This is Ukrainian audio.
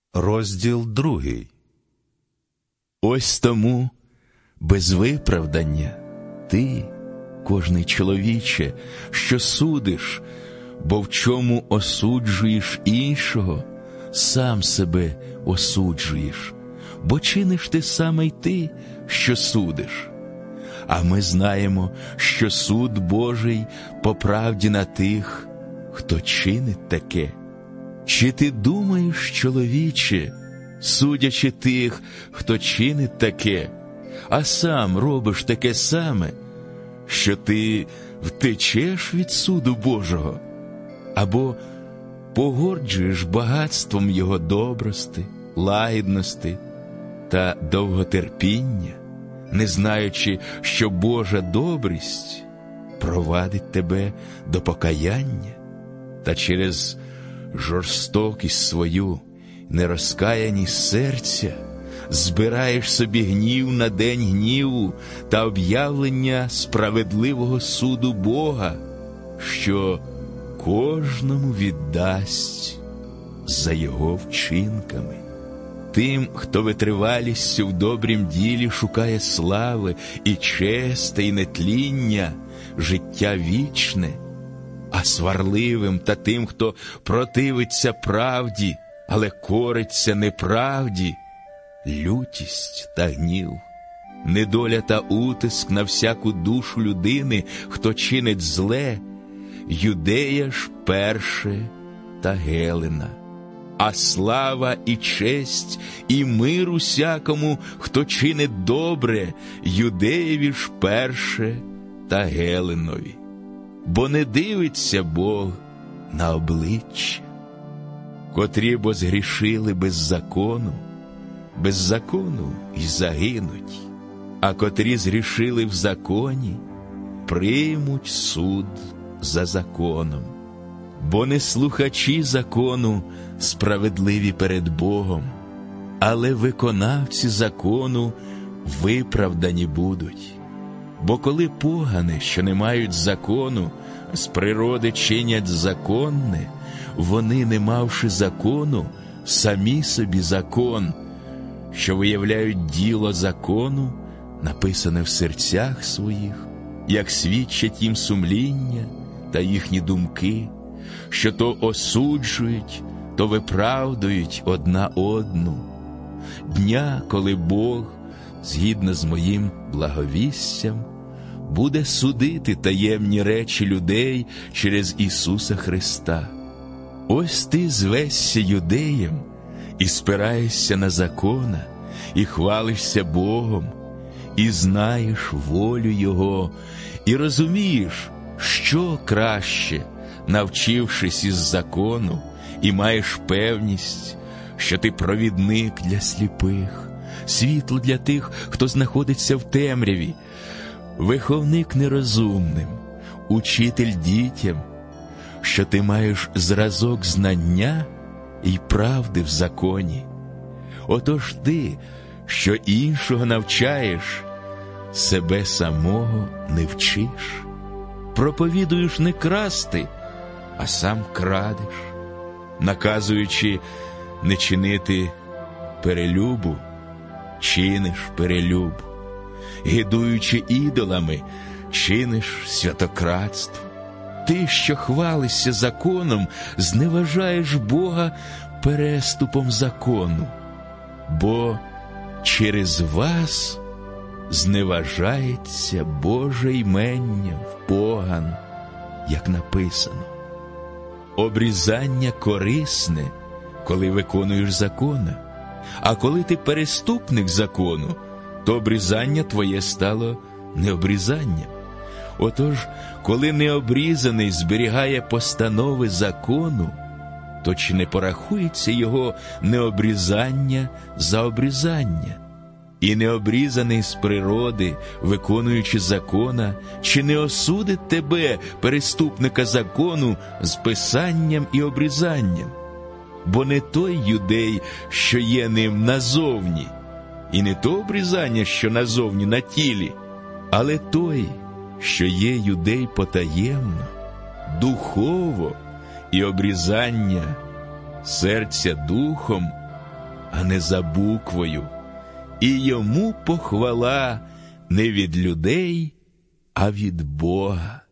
Розділ 2. Ось тому, без виправдання, ти, кожний чоловіче, що судиш, бо в чому осуджуєш іншого, сам себе осуджуєш, бо чиниш ти саме й ти, що судиш. А ми знаємо, що суд Божий по правді на тих, хто чинить таке. Чи ти думаєш, чоловіче, судячи тих, хто чинить таке, а сам робиш таке саме, що ти втечеш від суду Божого? Або погорджуєш багатством Його добрости, лагідності та довготерпіння, не знаючи, що Божа добрість провадить тебе до покаяння, та через жорстокість свою, нерозкаяність серця, збираєш собі гнів на день гніву та об'явлення справедливого суду Бога, що кожному віддасть за його вчинками. Тим, хто витривалістю в добрім ділі шукає слави і чести, і нетління, життя вічне, а сварливим та тим, хто противиться правді, але кориться неправді, лютість та гнів, недоля та утиск на всяку душу людини, хто чинить зле, Юдея ж перше та Гелена. А слава і честь, і мир усякому, хто чинить добре, Юдеєві ж перше та Геленові. Бо не дивиться Бог на обличчя. Котрі бо згрішили без закону і загинуть, а котрі згрішили в законі, приймуть суд за законом. Бо не слухачі закону справедливі перед Богом, але виконавці закону виправдані будуть. Бо коли погани, що не мають закону, з природи чинять законне, вони, не мавши закону, самі собі закон, що виявляють діло закону, написане в серцях своїх, як свідчать їм сумління та їхні думки, що то осуджують, то виправдують одна одну. Дня, коли Бог, згідно з моїм благовістям, буде судити таємні речі людей через Ісуса Христа. Ось ти звешся юдеєм і спираєшся на закона, і хвалишся Богом, і знаєш волю Його, і розумієш, що краще, навчившись із закону, і маєш певність, що ти провідник для сліпих, світло для тих, хто знаходиться в темряві, виховник нерозумним, учитель дітям, що ти маєш зразок знання і правди в законі. Отож ти, що іншого навчаєш, себе самого не вчиш. Проповідуєш не красти, а сам крадеш, наказуючи не чинити перелюбу, чиниш перелюб, гидуючи ідолами, чиниш святократство. Ти, що хвалишся законом, зневажаєш Бога переступом закону, бо через вас зневажається Боже імення в поган, як написано. Обрізання корисне, коли виконуєш закона, а коли ти переступник закону, то обрізання твоє стало необрізанням. Отож, коли необрізаний зберігає постанови закону, то чи не порахується його необрізання за обрізання? І необрізаний з природи, виконуючи закона, чи не осудить тебе, переступника закону, з писанням і обрізанням? Бо не той юдей, що є ним назовні, і не то обрізання, що назовні на тілі, але той, що є юдей потаємно, духово, і обрізання серця духом, а не за буквою. І йому похвала не від людей, а від Бога.